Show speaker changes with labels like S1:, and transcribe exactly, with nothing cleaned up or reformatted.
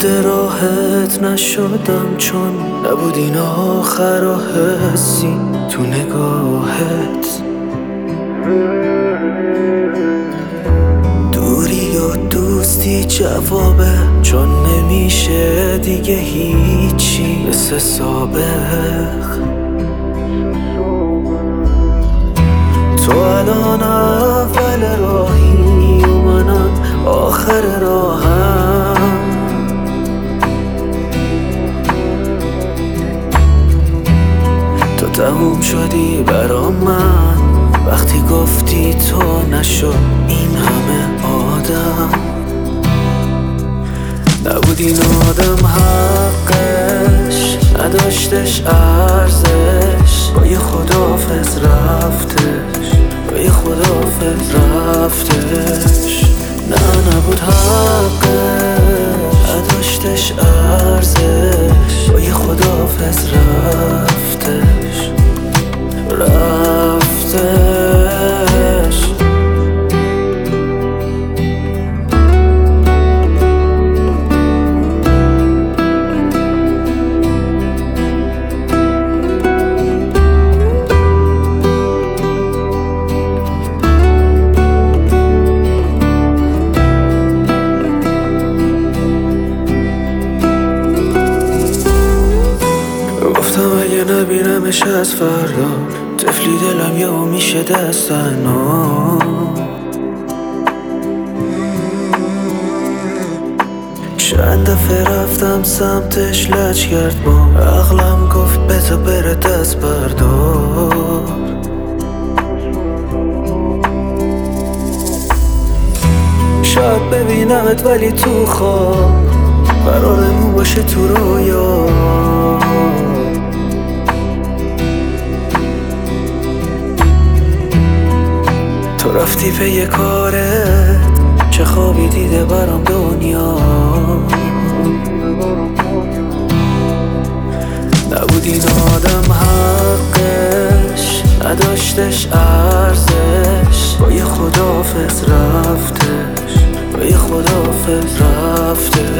S1: رد راحت نشدم چون نبود این آخر و حسی تو نگاهت. دوری و دوستی جوابه چون نمیشه دیگه هیچی مثل سابق. تو الان اول راهی و منم آخر راهم. تو تموم شدی برام من وقتی گفتی تو نشد این همه آدم. نبود این آدم حقش نداشتش ارزش، با یه خداحافظ رفتش، با یه خداحافظ رفتش. نه نبود حقش نداشتش ارزش، با یه خداحافظ رفتش رفتش. گفتم اگه نبینمش از فردا طفلی دلم یهو میشه دستنا. چند دفعه رفتم سمتش لج کرد با عقلم گفت بذار بره دست بردار. شاید ببینمت ولی تو خواب قرارمون باشه تو رویا. تو رفتی به یه کاره چه خوابی دیده برام دنیا. نبود این آدم حقش نداشتش ارزش، با یه خداحافظ رفتش، با یه خداحافظ رفتش.